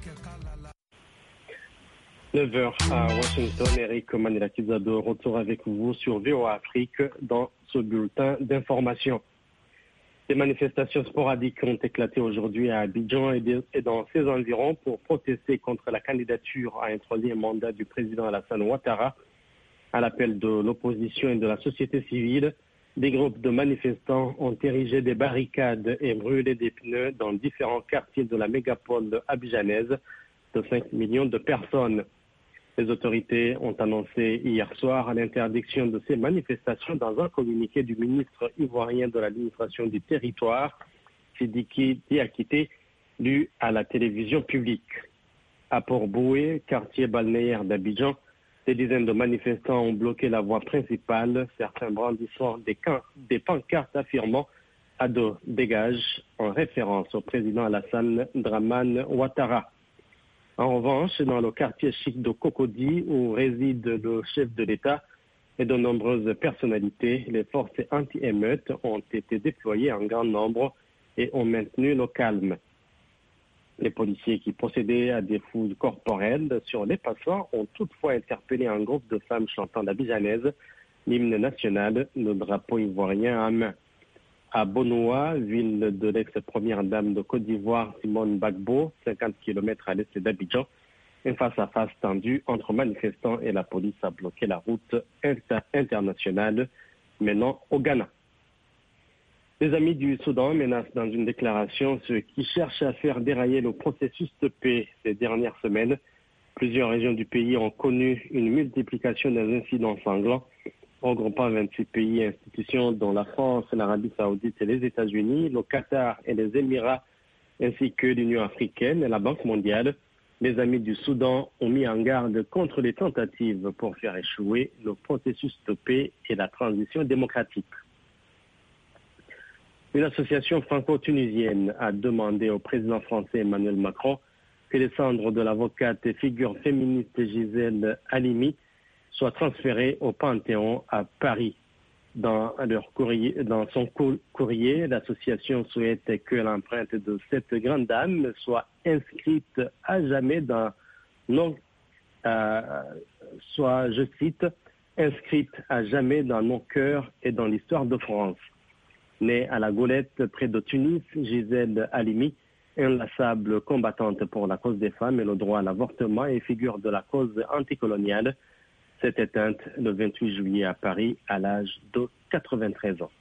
9h à Washington, Eric Manilakizado, retour avec vous sur VOA Afrique dans ce bulletin d'information. Des manifestations sporadiques ont éclaté aujourd'hui à Abidjan et dans ses environs pour protester contre la candidature à un troisième mandat du président Alassane Ouattara. À l'appel de l'opposition et de la société civile, des groupes de manifestants ont érigé des barricades et brûlé des pneus dans différents quartiers de la mégapole abidjanaise de 5 millions de personnes. Les autorités ont annoncé hier soir l'interdiction de ces manifestations dans un communiqué du ministre ivoirien de l'administration du territoire, Sidiki Diakité, lu à la télévision publique. À Port-Boué, quartier balnéaire d'Abidjan, des dizaines de manifestants ont bloqué la voie principale, certains brandissant des pancartes affirmant « Ado dégage » en référence au président Alassane Dramane Ouattara. En revanche, dans le quartier chic de Cocody, où réside le chef de l'État et de nombreuses personnalités, les forces anti-émeutes ont été déployées en grand nombre et ont maintenu le calme. Les policiers qui procédaient à des fouilles corporelles sur les passants ont toutefois interpellé un groupe de femmes chantant l'abidjanaise, l'hymne national, le drapeau ivoirien à main. À Bonoa, ville de l'ex-première dame de Côte d'Ivoire, Simone Gbagbo, 50 km à l'est d'Abidjan, un face-à-face tendu entre manifestants et la police a bloqué la route internationale menant au Ghana. Les amis du Soudan menacent dans une déclaration ceux qui cherchent à faire dérailler le processus de paix ces dernières semaines. Plusieurs régions du pays ont connu une multiplication des incidents sanglants, regroupant 26 pays et institutions dont la France, l'Arabie Saoudite et les États-Unis, le Qatar et les Émirats, ainsi que l'Union africaine et la Banque mondiale. Les amis du Soudan ont mis en garde contre les tentatives pour faire échouer le processus de paix et la transition démocratique. Une association franco-tunisienne a demandé au président français Emmanuel Macron que les cendres de l'avocate et figure féministe Gisèle Halimi soient transférées au Panthéon à Paris. Dans son courrier, l'association souhaite que l'empreinte de cette grande dame soit inscrite à jamais soit, je cite, inscrite à jamais dans nos cœurs et dans l'histoire de France. Née à la Golette, près de Tunis, Gisèle Halimi, inlassable combattante pour la cause des femmes et le droit à l'avortement et figure de la cause anticoloniale, s'est éteinte le 28 juillet à Paris à l'âge de 93 ans.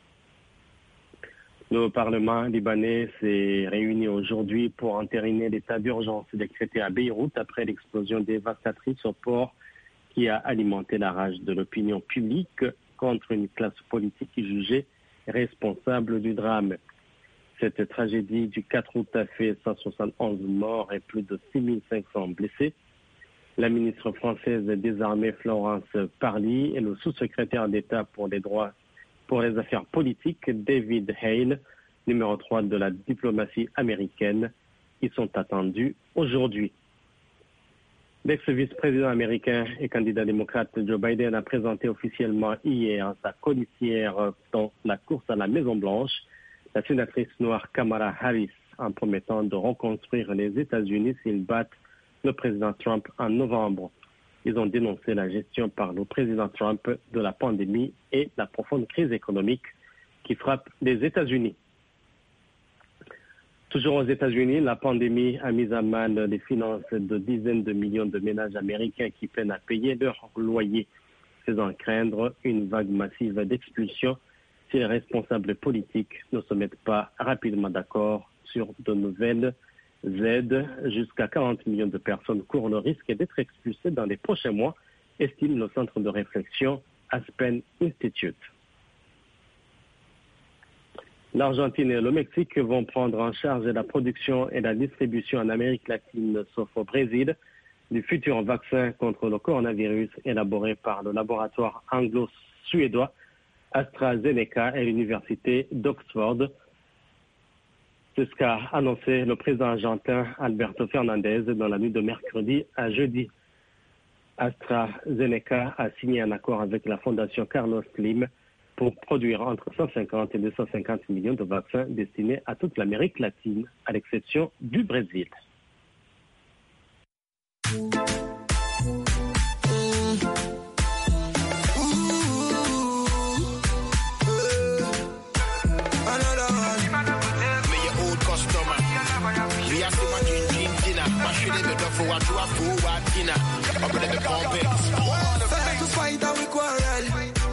Le Parlement libanais s'est réuni aujourd'hui pour entériner l'état d'urgence décrété à Beyrouth après l'explosion dévastatrice au port qui a alimenté la rage de l'opinion publique contre une classe politique jugée responsable du drame. Cette tragédie du 4 août a fait 171 morts et plus de 6500 blessés. La ministre française des Armées Florence Parly et le sous-secrétaire d'État pour les affaires politiques David Hale, numéro 3 de la diplomatie américaine, y sont attendus aujourd'hui. L'ex-vice-président américain et candidat démocrate Joe Biden a présenté officiellement hier sa colistière dans la course à la Maison-Blanche, la sénatrice noire Kamala Harris, en promettant de reconstruire les États-Unis s'ils battent le président Trump en novembre. Ils ont dénoncé la gestion par le président Trump de la pandémie et la profonde crise économique qui frappe les États-Unis. Toujours aux États-Unis, la pandémie a mis à mal les finances de dizaines de millions de ménages américains qui peinent à payer leur loyer, faisant craindre une vague massive d'expulsions si les responsables politiques ne se mettent pas rapidement d'accord sur de nouvelles aides. Jusqu'à 40 millions de personnes courent le risque d'être expulsées dans les prochains mois, estime le centre de réflexion Aspen Institute. L'Argentine et le Mexique vont prendre en charge la production et la distribution en Amérique latine, sauf au Brésil, du futur vaccin contre le coronavirus élaboré par le laboratoire anglo-suédois AstraZeneca et l'université d'Oxford. C'est ce qu'a annoncé le président argentin Alberto Fernandez dans la nuit de mercredi à jeudi. AstraZeneca a signé un accord avec la fondation Carlos Slim pour produire entre 150 et 250 millions de vaccins destinés à toute l'Amérique latine, à l'exception du Brésil. Yes, my dream dinner. My shitty me for what you are for what dinner. I'm gonna be pumping. To fight and we quarrel.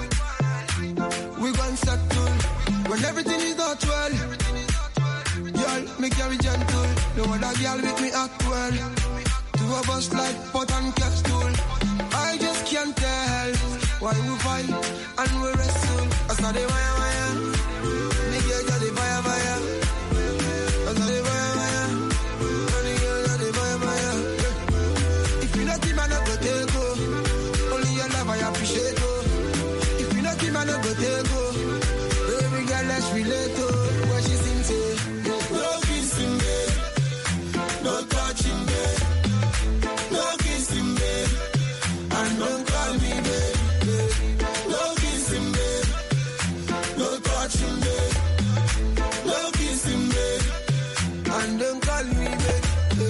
We gon' settle when everything is not well. Y'all, me carry gentle. No other girl with me act well. Two of us like pot and capsule. I just can't tell why we fight and we wrestle. I saw the wire. Me girl got the fire. I saw the fire. Only girl got the fire. If you not him, I not go take go. Only your love I appreciate go. If you not him, I not go take go. Baby girl, let's relate to what she sings say. No kissing me, no touching me, no kissing me, and don't call me baby. No kissing me, no touching me, no kissing me, and don't call me baby.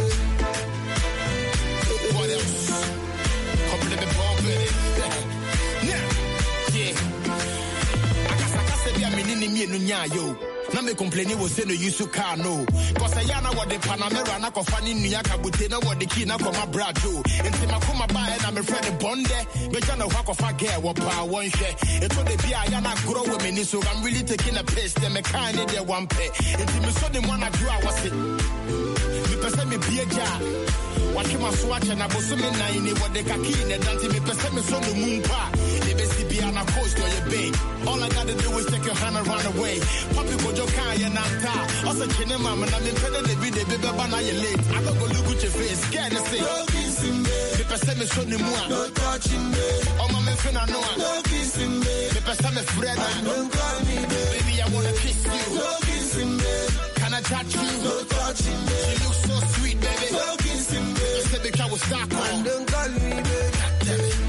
What else? Couple of the ball with it. Yeah. I guess be a minute me yo. Na me complaining was say no use to car no. Cause I yana what the Panamera na kofani New Kabute na what the key na koma brado. Into my come by and I'm a friend bonde. Me jana wako fa girl what power one share. It told the be I yana grow women so I'm really taking a piss. Them a kind of their one pay. Into me so the one I grew I was it. Me person me be a jar. Watch my swatch and I was me nine what the kaki and dance me person me so the moon pa. They basically be on a coast or your bay. All I gotta do is take your hand and run away. Poppy go your car and I'm also kidding mama and I'm independent they be the baby banana you late. I don't go look at your face, scared to say. No kissing me. The person me so the moon. No touching me. Oh my man finna know. No kissing me. The person me friend. Don't call me baby. Baby I wanna kiss you. No kissing me. Can I touch you? No touching me. You look so sweet baby. No kissing me. You said because I was stuck on. Don't call me baby. Damn it.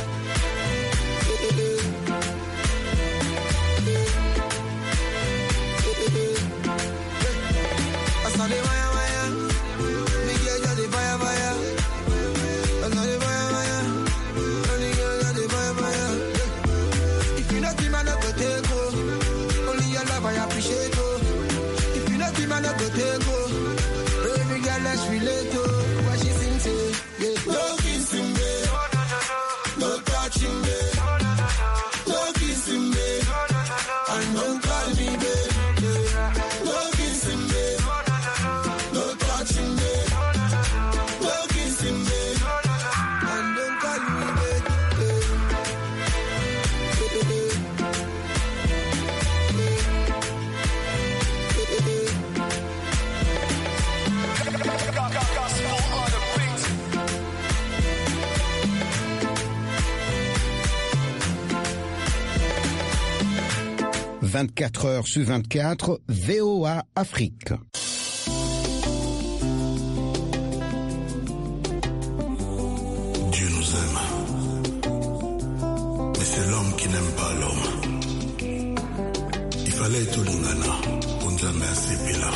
I saw the wire. Me girl got the fire. I saw the fire. Only girl got the fire. If you not him, I not go take go. Only your love I appreciate go. If you not him, I not go take go. Baby girl, let's relate to what she sings say. Yeah. No kissing me, no touching me, no kissing me, and don't call me baby. No kissing me, no touching me, no kissing me, and don't call me baby. « 24 heures sur 24, VOA Afrique. Dieu nous aime, mais c'est l'homme qui n'aime pas l'homme. Il fallait être Lingana, Onzame Asepela.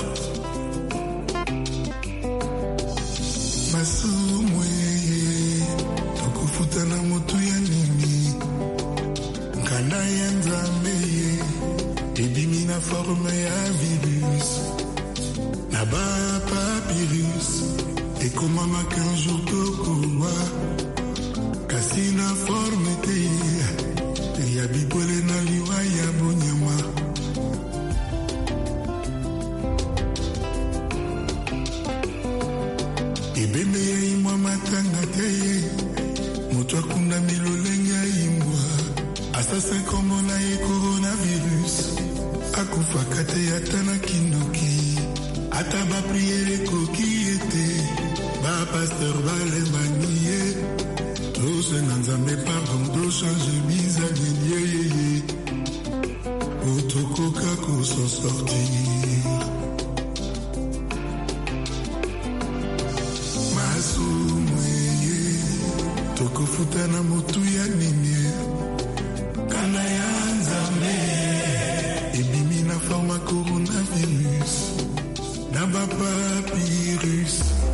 Masumwe, tokufutana motu ya nini, nkanda ya Nzambe. Ebimi na forme ya virus, na ba papyrus, ekomamaka un jour tokowa, kasi na forme te, ya bibole na liwa ya bonyama. Ebembe ya imwa matanga te, moto akunda milolenge ya imwa, assassin komona ye coronavirus. Akufaka te ata na kindoki, ata ba priere koki ete, ba pasteur balemani ye, tose na Nzambe pardon do change bizali ye, otokoka ko s'en sortir. Masumwe ye, tokofuta na motu ya nini,